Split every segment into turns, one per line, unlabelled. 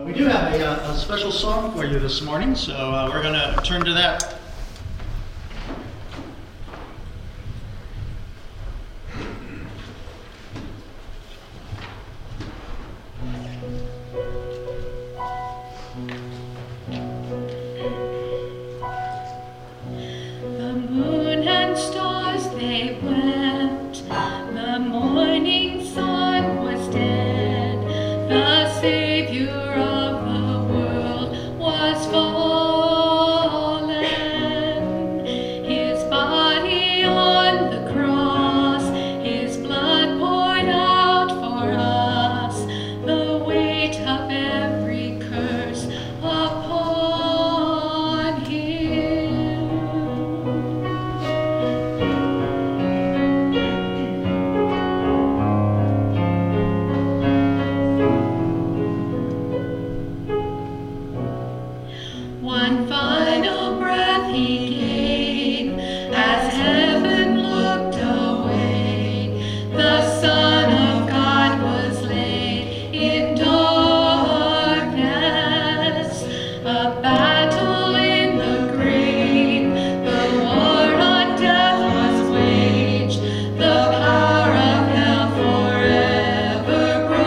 We do have a special song for you this morning, so we're going to turn to that.
The moon and stars, they wept. The morning sun was dead. The Savior of the world was fallen. His body on the cross, his blood poured out for us. The weight of every curse upon him. One final breath he gave as heaven looked away. The Son of God was laid in darkness. A battle in the grave, the war on death was waged. The power of hell forever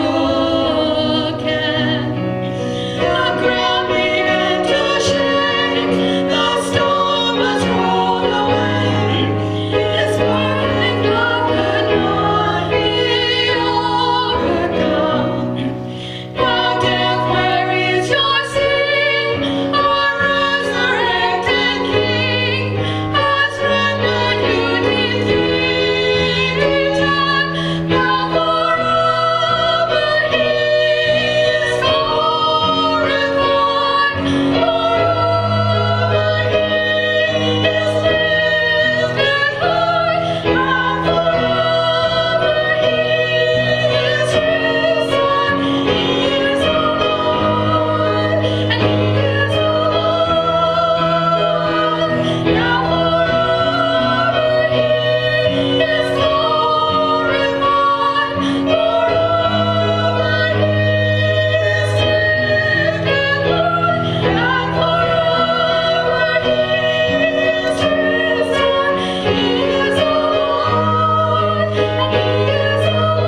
broken. The ground began to shake, the storm was rolled away. His burning love could not be overcome. Now death, where is your sting? Our resurrected King has rendered you defeated. Now forever he is glorified. Forever he is lifted high. And forever he is risen. He is alive. And he is alive. Now forever he is glorified. Forever he is lifted high. And forever he is risen. He is alive. And he is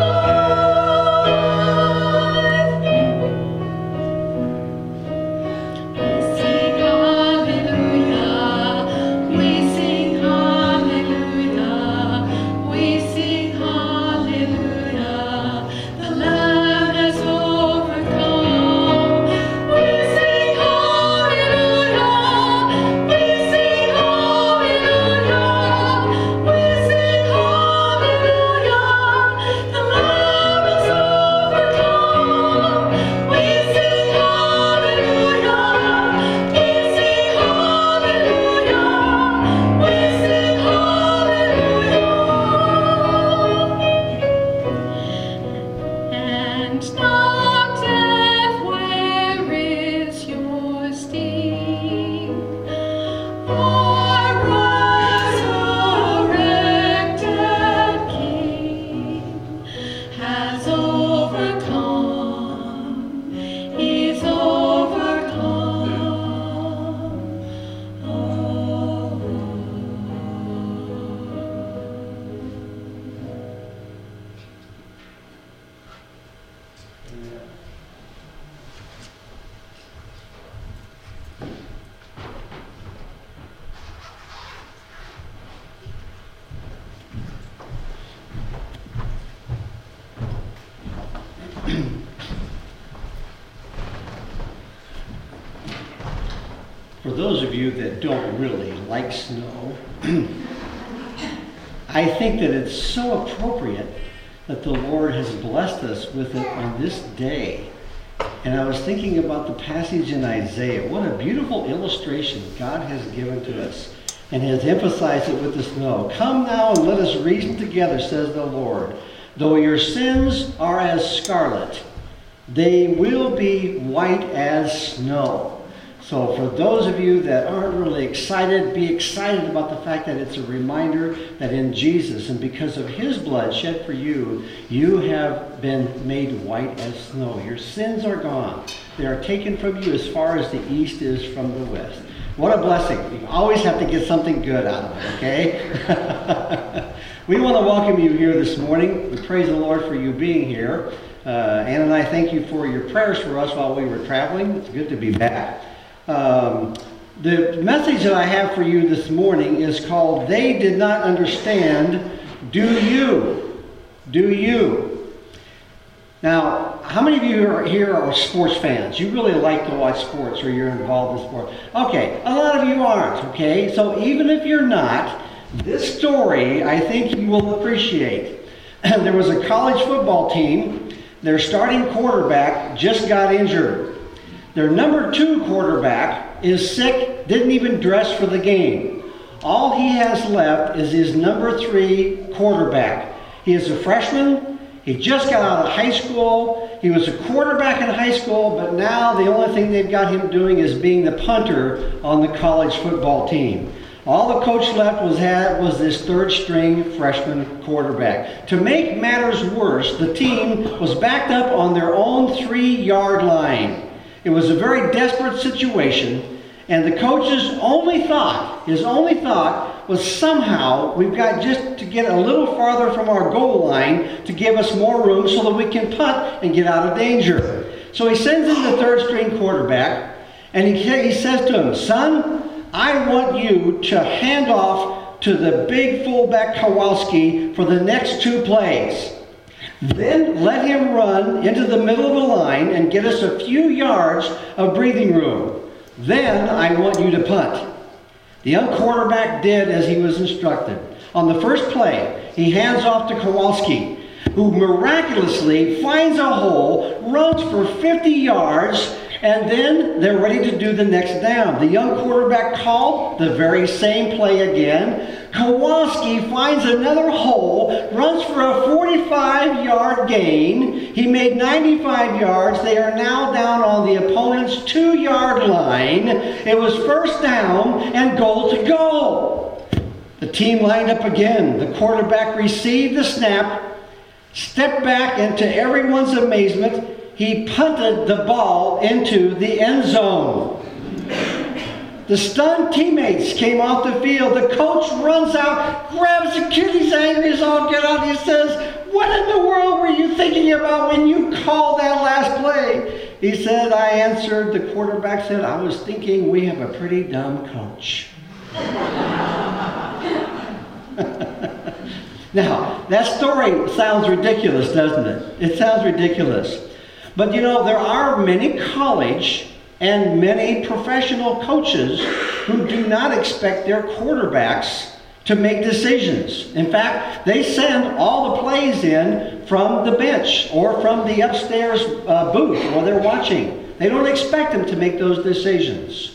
alive. We sing hallelujah. We sing hallelujah. The Lamb has overcome. We sing hallelujah. We sing hallelujah. We sing hallelujah. The Lamb has overcome. We sing hallelujah. We sing hallelujah. We sing hallelujah. And now, death, where is your sting? Our resurrected King has overcome. He's overcome.
For those of you that don't really like snow, I think that it's so appropriate that the Lord has blessed us with it on this day. And I was thinking about the passage in Isaiah. What a beautiful illustration God has given to us and has emphasized it with the snow. Come now and let us reason together, says the Lord. Though your sins are as scarlet, they will be white as snow. So for those of you that aren't really excited, be excited about the fact that it's a reminder that in Jesus and because of his blood shed for you, you have been made white as snow. Your sins are gone. They are taken from you as far as the east is from the west. What a blessing. You always have to get something good out of it, okay? We want to welcome you here this morning. We praise the Lord for you being here. Ann and I thank you for your prayers for us while we were traveling. It's good to be back. The message that I have for you this morning is called, They Did Not Understand, Do You? Do You? Now, how many of you here are sports fans? You really like to watch sports, or you're involved in sports. Okay, a lot of you aren't, okay? So even if you're not, this story I think you will appreciate. There was a college football team. Their starting quarterback just got injured. Their number 2 quarterback is sick, didn't even dress for the game. All he has left is his number 3 quarterback. He is a freshman. He just got out of high school. He was a quarterback in high school, but now the only thing they've got him doing is being the punter on the college football team. All the coach left was this 3rd-string freshman quarterback. To make matters worse, the team was backed up on their own 3-yard line. It was a very desperate situation. And the coach's only thought was somehow we've got just to get a little farther from our goal line to give us more room so that we can punt and get out of danger. So he sends in the 3rd-string quarterback, and he says to him, "Son, I want you to hand off to the big fullback Kowalski for the next 2 plays. Then let him run into the middle of the line and get us a few yards of breathing room. Then I want you to punt." The young quarterback did as he was instructed. On the first play, he hands off to Kowalski, who miraculously finds a hole, runs for 50 yards, and then they're ready to do the next down. The young quarterback called the very same play again. Kowalski finds another hole, runs for a 45-yard gain. He made 95 yards. They are now down on the opponent's 2-yard line. It was 1st down and goal to go. The team lined up again. The quarterback received the snap, stepped back, and to everyone's amazement, he punted the ball into the end zone. The stunned teammates came off the field. The coach runs out, grabs the kid. He's angry as all get out. He says, "What in the world were you thinking about when you called that last play?" He said, "I answered," the quarterback said, "I was thinking we have a pretty dumb coach." Now, that story sounds ridiculous, doesn't it? It sounds ridiculous. But you know, there are many college and many professional coaches who do not expect their quarterbacks to make decisions. In fact, they send all the plays in from the bench or from the upstairs booth while they're watching. They don't expect them to make those decisions.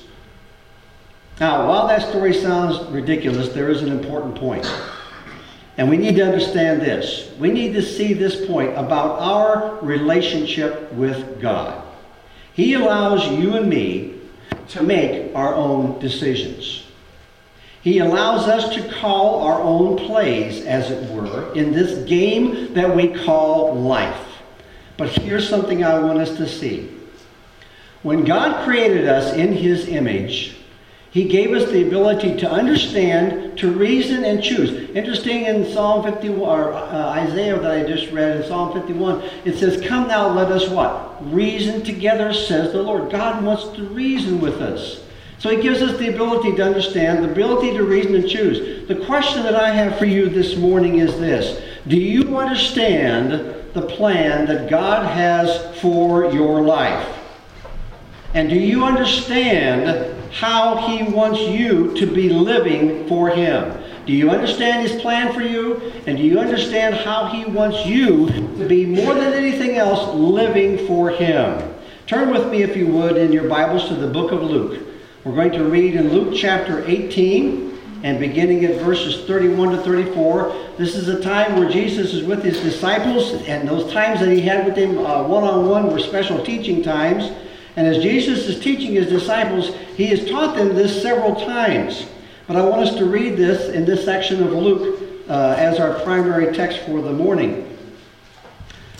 Now, while that story sounds ridiculous, there is an important point. And we need to understand this. We need to see this point about our relationship with God. He allows you and me to make our own decisions. He allows us to call our own plays, as it were, in this game that we call life. But here's something I want us to see. When God created us in His image, He gave us the ability to understand, to reason, and choose. Interesting, in Psalm 51, or Isaiah that I just read in Psalm 51, it says, "Come now, let us" what? "Reason together, says the Lord." God wants to reason with us. So He gives us the ability to understand, the ability to reason and choose. The question that I have for you this morning is this: do you understand the plan that God has for your life? And do you understand how He wants you to be living for Him? Do you understand His plan for you? And do you understand how He wants you to be, more than anything else, living for Him? Turn with me, if you would, in your Bibles to the book of Luke. We're going to read in Luke chapter 18 and beginning at verses 31 to 34. This is a time where Jesus is with His disciples, and those times that He had with them one-on-one were special teaching times. And as Jesus is teaching His disciples, He has taught them this several times. But I want us to read this in this section of Luke as our primary text for the morning.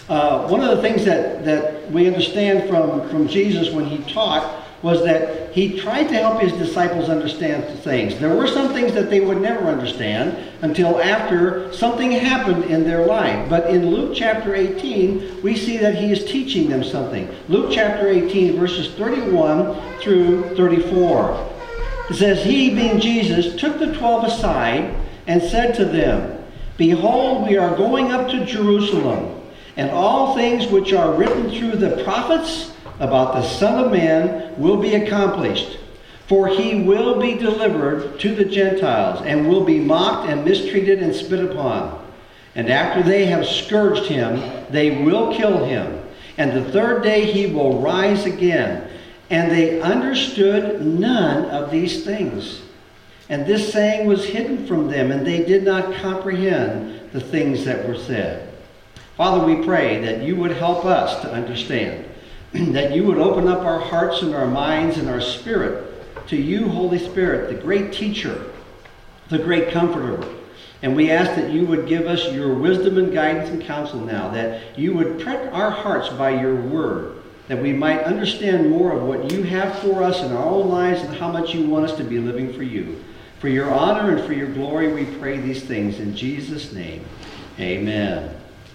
One of the things that we understand from Jesus when he taught was that he tried to help his disciples understand things. There were some things that they would never understand until after something happened in their life. But in Luke chapter 18, we see that he is teaching them something. Luke chapter 18, verses 31 through 34. It says, "He, being Jesus, took the 12 aside and said to them, Behold, we are going up to Jerusalem, and all things which are written through the prophets about the Son of Man will be accomplished. For he will be delivered to the Gentiles, and will be mocked and mistreated and spit upon. And after they have scourged him, they will kill him. And the third day he will rise again. And they understood none of these things. And this saying was hidden from them, and they did not comprehend the things that were said." Father, we pray that you would help us to understand, that you would open up our hearts and our minds and our spirit to you, Holy Spirit, the great teacher, the great comforter. And we ask that you would give us your wisdom and guidance and counsel now, that you would prick our hearts by your word, that we might understand more of what you have for us in our own lives and how much you want us to be living for you. For your honor and for your glory, we pray these things in Jesus' name. Amen.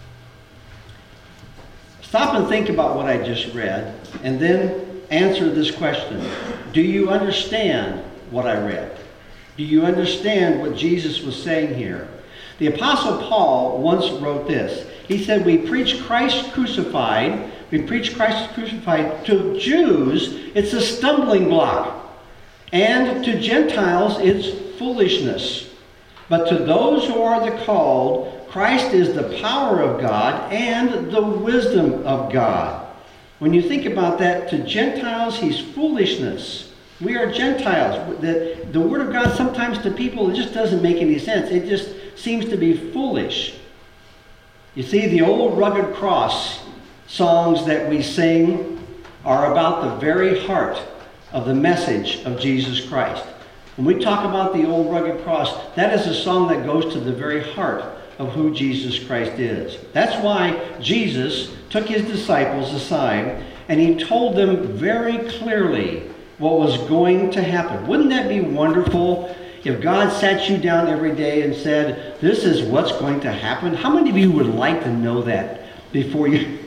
Stop and think about what I just read, and then answer this question. Do you understand what I read? Do you understand what Jesus was saying here? The Apostle Paul once wrote this. He said, we preach Christ crucified. We preach Christ crucified. To Jews, it's a stumbling block. And to Gentiles, it's foolishness. But to those who are the called, Christ is the power of God and the wisdom of God. When you think about that, to Gentiles, he's foolishness. We are Gentiles. The Word of God sometimes to people, it just doesn't make any sense. It just seems to be foolish. You see, the old rugged cross songs that we sing are about the very heart of the message of Jesus Christ. When we talk about the old rugged cross, that is a song that goes to the very heart of who Jesus Christ is. That's why Jesus took his disciples aside and he told them very clearly what was going to happen. Wouldn't that be wonderful if God sat you down every day and said, this is what's going to happen? How many of you would like to know that before you...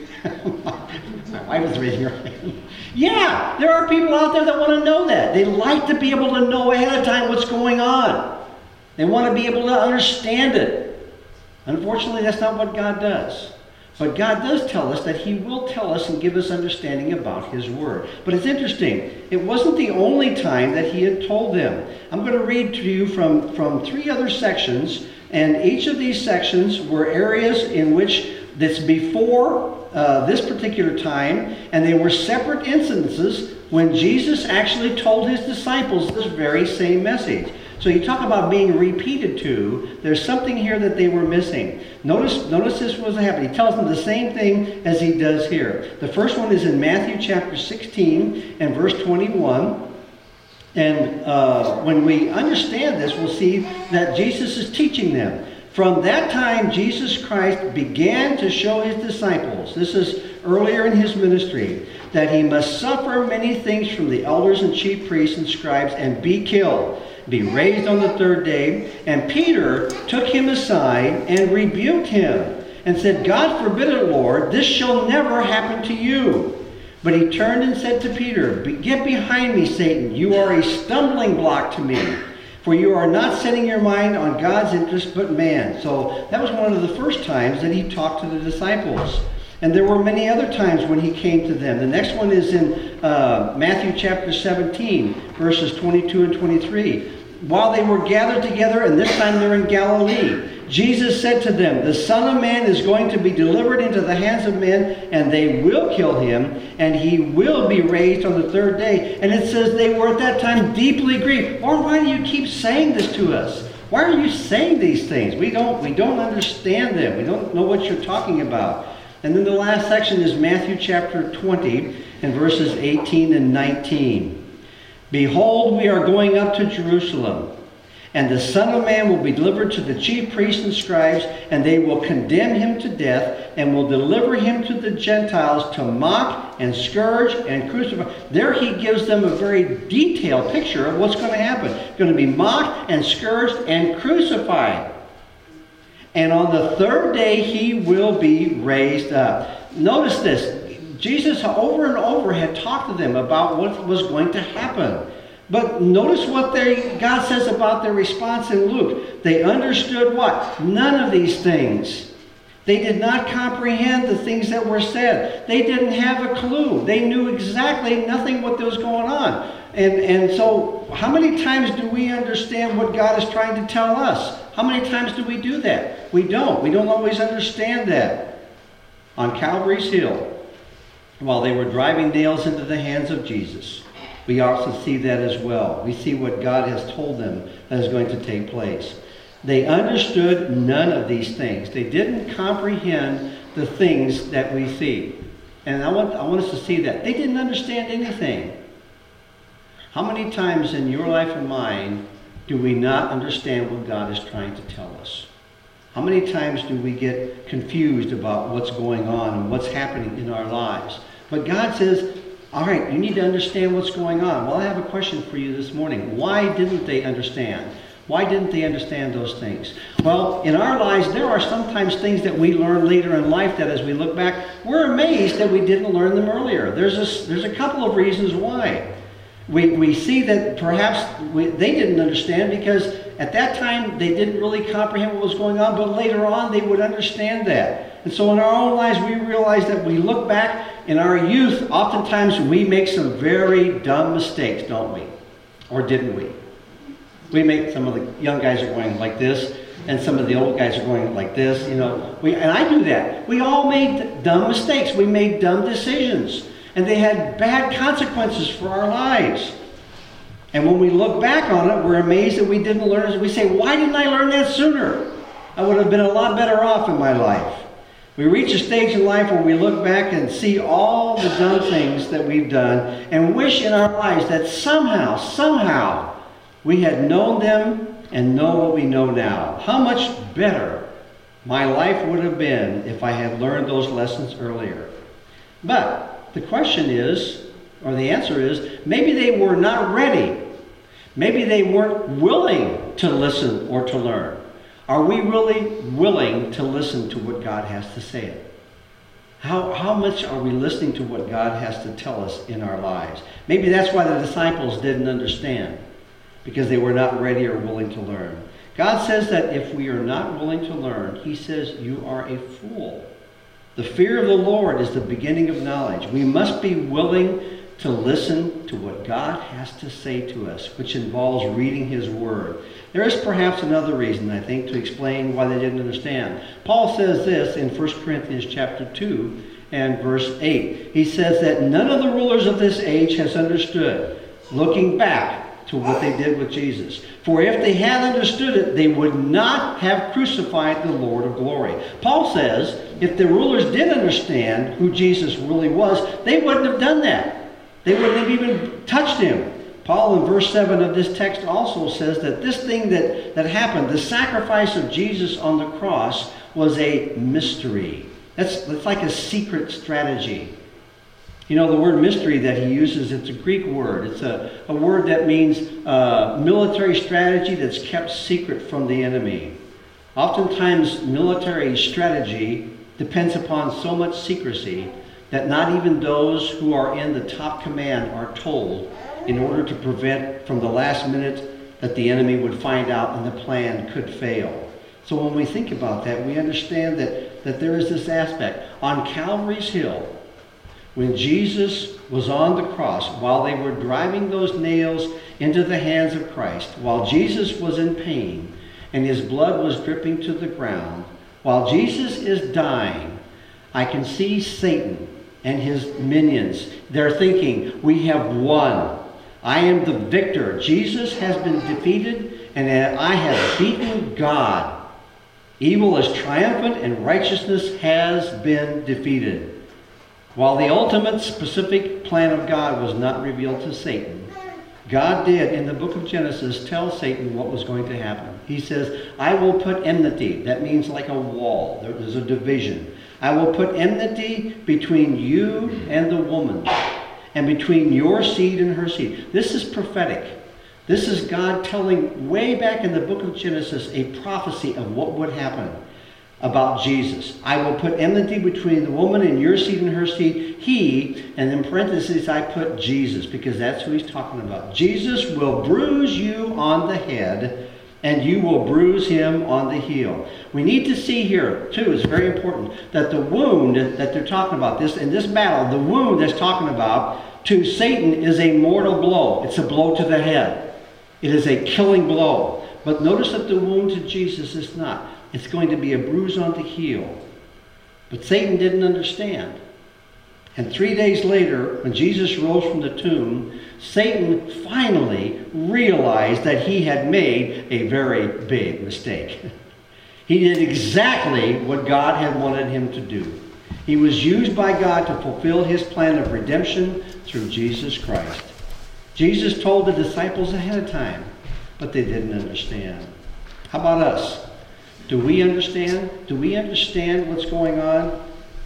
My wife is raising her hand. Yeah, there are people out there that want to know that. They like to be able to know ahead of time what's going on. They want to be able to understand it. Unfortunately, that's not what God does. But God does tell us that he will tell us and give us understanding about his word. But it's interesting. It wasn't the only time that he had told them. I'm going to read to you from 3 other sections. And each of these sections were areas in which that's before this particular time. And they were separate instances when Jesus actually told his disciples this very same message. So you talk about being repeated to, there's something here that they were missing. Notice this was happening. He tells them the same thing as he does here. The first one is in Matthew chapter 16 and verse 21. And when we understand this, we'll see that Jesus is teaching them. From that time, Jesus Christ began to show his disciples, this is earlier in his ministry, that he must suffer many things from the elders and chief priests and scribes and be killed, be raised on the third day. And Peter took him aside and rebuked him and said, God forbid it, Lord, this shall never happen to you. But he turned and said to Peter, get behind me, Satan. You are a stumbling block to me, for you are not setting your mind on God's interest but man. So that was one of the first times that he talked to the disciples. And there were many other times when he came to them. The next one is in Matthew chapter 17, verses 22 and 23. While they were gathered together, and this time they're in Galilee, Jesus said to them, the Son of Man is going to be delivered into the hands of men, and they will kill him, and he will be raised on the third day. And it says they were at that time deeply grieved. Lord, why do you keep saying this to us? Why are you saying these things? We don't understand them. We don't know what you're talking about. And then the last section is Matthew chapter 20 and verses 18 and 19. Behold, we are going up to Jerusalem, And the Son of Man will be delivered to the chief priests and scribes, and they will condemn him to death, and will deliver him to the Gentiles to mock and scourge and crucify. There he gives them a very detailed picture of what's going to happen. Going to be mocked and scourged and crucified. And on the third day he will be raised up. Notice this. Jesus over and over had talked to them about what was going to happen. But notice what God says about their response in Luke. They understood what? None of these things. They did not comprehend the things that were said. They didn't have a clue. They knew exactly nothing what was going on. And so how many times do we understand what God is trying to tell us? How many times do we do that? We don't. We don't always understand that. On Calvary's Hill, while they were driving nails into the hands of Jesus, we also see that as well. We see what God has told them that is going to take place. They understood none of these things. They didn't comprehend the things that we see. And I want us to see that. They didn't understand anything. How many times in your life and mine do we not understand what God is trying to tell us? How many times do we get confused about what's going on and what's happening in our lives? But God says, all right, you need to understand what's going on. Well, I have a question for you this morning. Why didn't they understand? Why didn't they understand those things? Well, in our lives, there are sometimes things that we learn later in life that as we look back, we're amazed that we didn't learn them earlier. There's a couple of reasons why. We see that perhaps they didn't understand because at that time they didn't really comprehend what was going on, but later on they would understand that. And so in our own lives we realize that we look back in our youth, oftentimes we make some very dumb mistakes, don't we? Or didn't we? We make, some of the young guys are going like this, and some of the old guys are going like this, you know. And I do that. We all made dumb mistakes. We made dumb decisions. And they had bad consequences for our lives. And when we look back on it, we're amazed that we didn't learn. We say, why didn't I learn that sooner? I would have been a lot better off in my life. We reach a stage in life where we look back and see all the dumb things that we've done and wish in our lives that somehow we had known them and know what we know now. How much better my life would have been if I had learned those lessons earlier. But the question is, or the answer is, maybe they were not ready. Maybe they weren't willing to listen or to learn. Are we really willing to listen to what God has to say? How much are we listening to what God has to tell us in our lives? Maybe that's why the disciples didn't understand, because they were not ready or willing to learn. God says that if we are not willing to learn, he says you are a fool. The fear of the Lord is the beginning of knowledge. We must be willing to listen to what God has to say to us, which involves reading his word. There is perhaps another reason, I think, to explain why they didn't understand. Paul says this in 1 Corinthians chapter 2 and verse 8. He says that none of the rulers of this age has understood, looking back to what they did with Jesus. For if they had understood it, they would not have crucified the Lord of glory. Paul says if the rulers did understand who Jesus really was, they wouldn't have done that. They wouldn't have even touched him. Paul in verse 7 of this text also says that this thing that happened, the sacrifice of Jesus on the cross, was a mystery. It's like a secret strategy. You know, the word mystery that he uses, it's a Greek word. It's a word that means military strategy that's kept secret from the enemy. Oftentimes, military strategy depends upon so much secrecy that not even those who are in the top command are told, in order to prevent from the last minute that the enemy would find out and the plan could fail. So when we think about that, we understand that there is this aspect. On Calvary's Hill, when Jesus was on the cross, while they were driving those nails into the hands of Christ, while Jesus was in pain and his blood was dripping to the ground, while Jesus is dying, I can see Satan and his minions. They're thinking, we have won. I am the victor. Jesus has been defeated, and I have beaten God. Evil is triumphant, and righteousness has been defeated. While the ultimate specific plan of God was not revealed to Satan, God did, in the book of Genesis, tell Satan what was going to happen. He says, I will put enmity. That means like a wall. There's a division. I will put enmity between you and the woman, and between your seed and her seed. This is prophetic. This is God telling way back in the book of Genesis a prophecy of what would happen about Jesus. I will put enmity between the woman and your seed and her seed. He, and in parentheses I put Jesus, because that's who he's talking about. Jesus will bruise you on the head, and you will bruise him on the heel. We need to see here, too, it's very important, that the wound that they're talking about, this in this battle, the wound that's talking about to Satan is a mortal blow. It's a blow to the head. It is a killing blow. But notice that the wound to Jesus is not. It's going to be a bruise on the heel. But Satan didn't understand. And 3 days later, when Jesus rose from the tomb, Satan finally realized that he had made a very big mistake. He did exactly what God had wanted him to do. He was used by God to fulfill his plan of redemption through Jesus Christ. Jesus told the disciples ahead of time, but they didn't understand. How about us? Do we understand? Do we understand what's going on?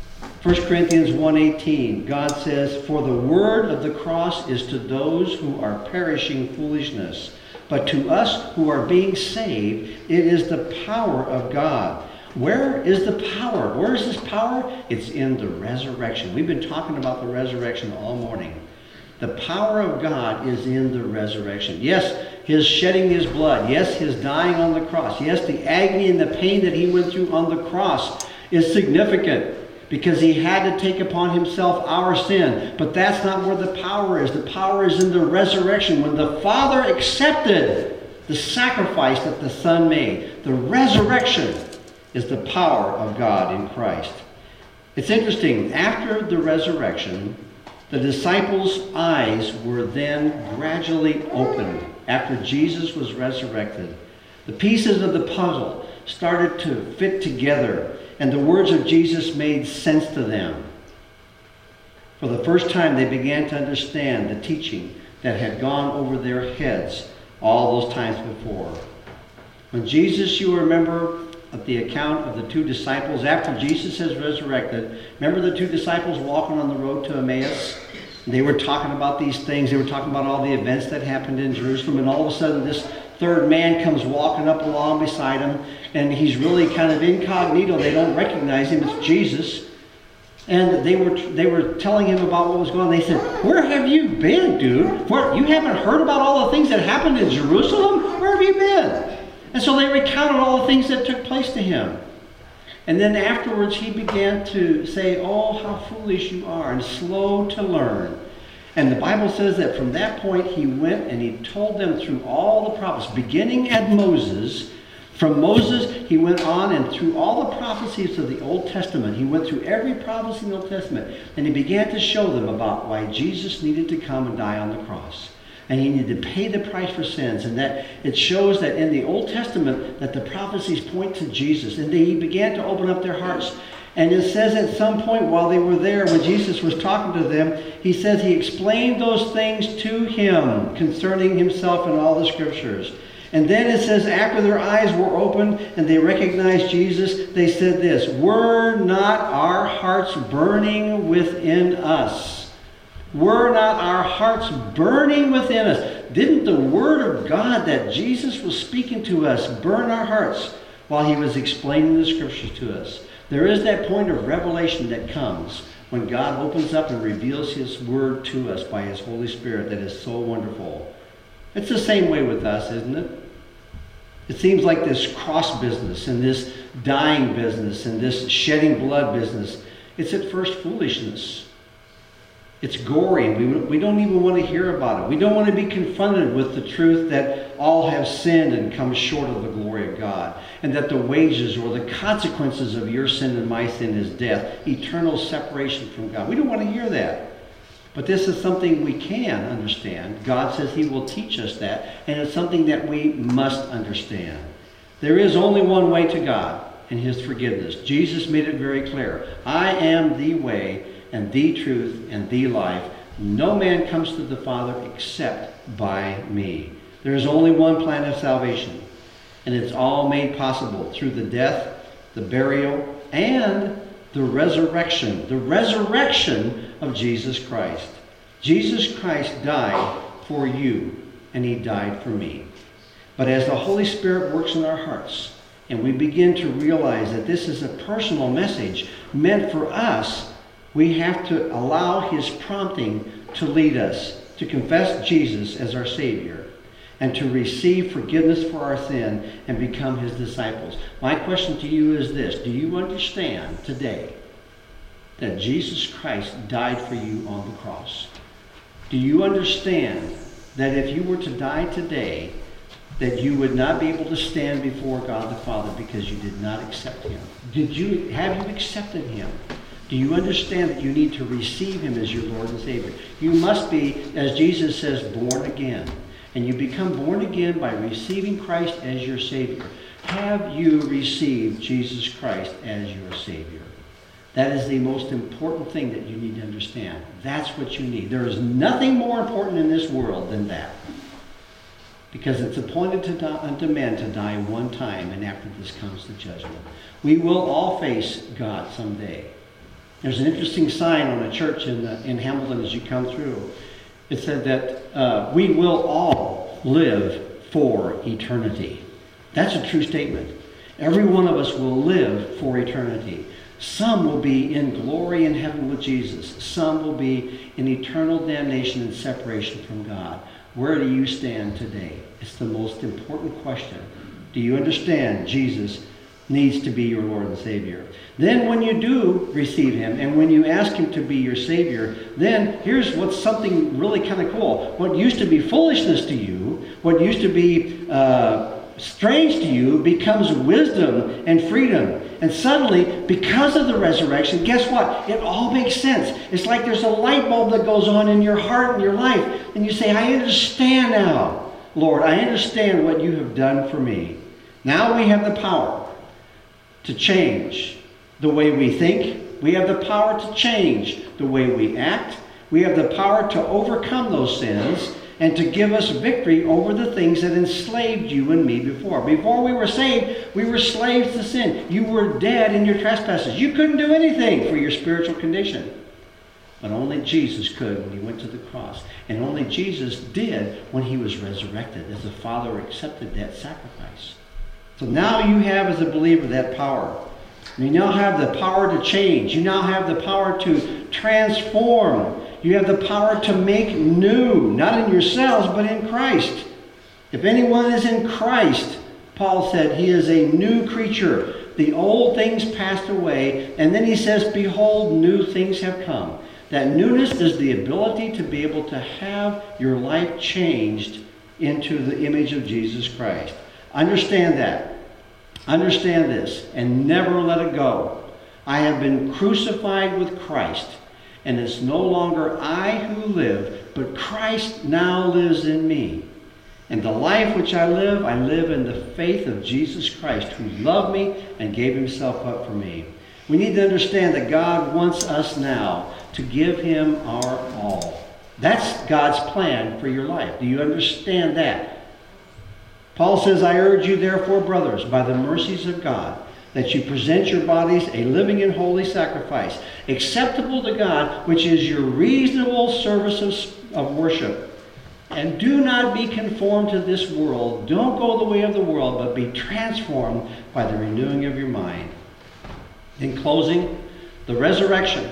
1 Corinthians 1:18, God says, for the word of the cross is to those who are perishing foolishness, but to us who are being saved, it is the power of God. Where is the power? Where is this power? It's in the resurrection. We've been talking about the resurrection all morning. The power of God is in the resurrection. Yes, his shedding his blood. Yes, his dying on the cross. Yes, the agony and the pain that he went through on the cross is significant because he had to take upon himself our sin. But that's not where the power is. The power is in the resurrection. When the Father accepted the sacrifice that the Son made, the resurrection is the power of God in Christ. It's interesting. After the resurrection, the disciples' eyes were then gradually opened after Jesus was resurrected. The pieces of the puzzle started to fit together, and the words of Jesus made sense to them. For the first time, they began to understand the teaching that had gone over their heads all those times before. When Jesus, you remember at the account of the two disciples, after Jesus has resurrected, remember the two disciples walking on the road to Emmaus? They were talking about these things. They were talking about all the events that happened in Jerusalem. And all of a sudden, this third man comes walking up along beside him. And he's really kind of incognito. They don't recognize him. It's Jesus. And they were telling him about what was going on. They said, where have you been, dude? You haven't heard about all the things that happened in Jerusalem? Where have you been? And so they recounted all the things that took place to him. And then afterwards he began to say, oh, how foolish you are, and slow to learn. And the Bible says that from that point he went and he told them through all the prophets, beginning at Moses. From Moses he went on and through all the prophecies of the Old Testament. He went through every prophecy in the Old Testament. And he began to show them about why Jesus needed to come and die on the cross. And he needed to pay the price for sins. And that it shows that in the Old Testament that the prophecies point to Jesus. And he began to open up their hearts. And it says at some point while they were there, when Jesus was talking to them, he says he explained those things to him concerning himself in all the scriptures. And then it says after their eyes were opened and they recognized Jesus, they said this, were not our hearts burning within us? Were not our hearts burning within us? Didn't the word of God that Jesus was speaking to us burn our hearts while he was explaining the scriptures to us? There is that point of revelation that comes when God opens up and reveals his word to us by his Holy Spirit that is so wonderful. It's the same way with us, isn't it? It seems like this cross business and this dying business and this shedding blood business, it's at first foolishness. It's gory. We don't even want to hear about it. We don't want to be confronted with the truth that all have sinned and come short of the glory of God. And that the wages or the consequences of your sin and my sin is death. Eternal separation from God. We don't want to hear that. But this is something we can understand. God says he will teach us that. And it's something that we must understand. There is only one way to God and his forgiveness. Jesus made it very clear. I am the way and the truth and the life. No man comes to the Father except by me. There is only one plan of salvation, and it's all made possible through the death, the burial, and the resurrection of Jesus Christ. Jesus Christ died for you, and he died for me. But as the Holy Spirit works in our hearts, and we begin to realize that this is a personal message meant for us, we have to allow his prompting to lead us to confess Jesus as our Savior and to receive forgiveness for our sin and become his disciples. My question to you is this: do you understand today that Jesus Christ died for you on the cross? Do you understand that if you were to die today, that you would not be able to stand before God the Father because you did not accept him? Have you accepted him? Do you understand that you need to receive him as your Lord and Savior? You must be, as Jesus says, born again. And you become born again by receiving Christ as your Savior. Have you received Jesus Christ as your Savior? That is the most important thing that you need to understand. That's what you need. There is nothing more important in this world than that. Because it's appointed unto men to die one time, and after this comes the judgment. We will all face God someday. There's an interesting sign on a church in Hamilton as you come through. It said that we will all live for eternity. That's a true statement. Every one of us will live for eternity. Some will be in glory in heaven with Jesus. Some will be in eternal damnation and separation from God. Where do you stand today? It's the most important question. Do you understand Jesus needs to be your Lord and Savior? Then when you do receive him and when you ask him to be your Savior, then here's what's something really kind of cool. What used to be foolishness to you, what used to be strange to you, becomes wisdom and freedom. And suddenly, because of the resurrection, guess what? It all makes sense. It's like there's a light bulb that goes on in your heart and your life. And you say, I understand now, Lord. I understand what you have done for me. Now we have the power to change the way we think. We have the power to change the way we act. We have the power to overcome those sins and to give us victory over the things that enslaved you and me before. Before we were saved, we were slaves to sin. You were dead in your trespasses. You couldn't do anything for your spiritual condition. But only Jesus could when he went to the cross. And only Jesus did when he was resurrected, as the Father accepted that sacrifice. So now you have, as a believer, that power. You now have the power to change. You now have the power to transform. You have the power to make new, not in yourselves, but in Christ. If anyone is in Christ, Paul said, he is a new creature. The old things passed away. And then he says, behold, new things have come. That newness is the ability to be able to have your life changed into the image of Jesus Christ. Understand that. Understand this and never let it go. I have been crucified with Christ, and it's no longer I who live, but Christ now lives in me. And the life which I live in the faith of Jesus Christ, who loved me and gave himself up for me. We need to understand that God wants us now to give him our all. That's God's plan for your life. Do you understand that? Paul says, I urge you therefore, brothers, by the mercies of God, that you present your bodies a living and holy sacrifice, acceptable to God, which is your reasonable service of worship. And do not be conformed to this world. Don't go the way of the world, but be transformed by the renewing of your mind. In closing, the resurrection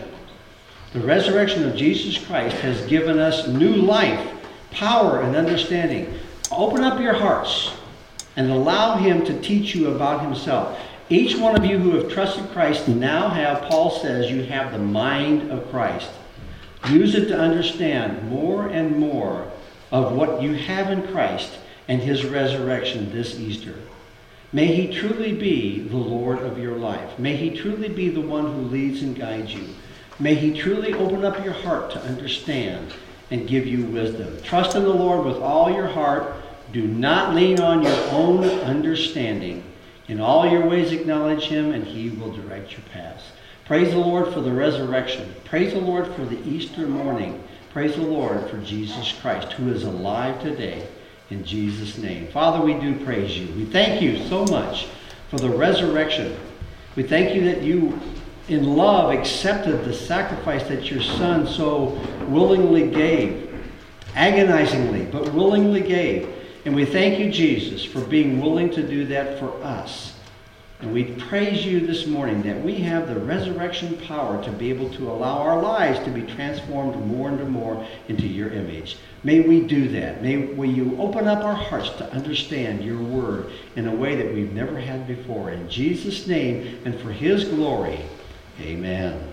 of Jesus Christ has given us new life, power, and understanding. Open up your hearts and allow him to teach you about himself. Each one of you who have trusted Christ now have, Paul says, you have the mind of Christ. Use it to understand more and more of what you have in Christ and his resurrection this Easter. May he truly be the Lord of your life. May he truly be the one who leads and guides you. May he truly open up your heart to understand and give you wisdom. Trust in the Lord with all your heart. Do not lean on your own understanding. In all your ways acknowledge him, and he will direct your paths. Praise the Lord for the resurrection. Praise the Lord for the Easter morning Praise the Lord for Jesus Christ, who is alive today, in Jesus' name. Father, we do praise you. We thank you so much for the resurrection. We thank you that you, in love, accepted the sacrifice that your Son so willingly gave, agonizingly, but willingly gave. And we thank you, Jesus, for being willing to do that for us. And we praise you this morning that we have the resurrection power to be able to allow our lives to be transformed more and more into your image. May we do that. May you open up our hearts to understand your word in a way that we've never had before. In Jesus' name and for his glory, amen.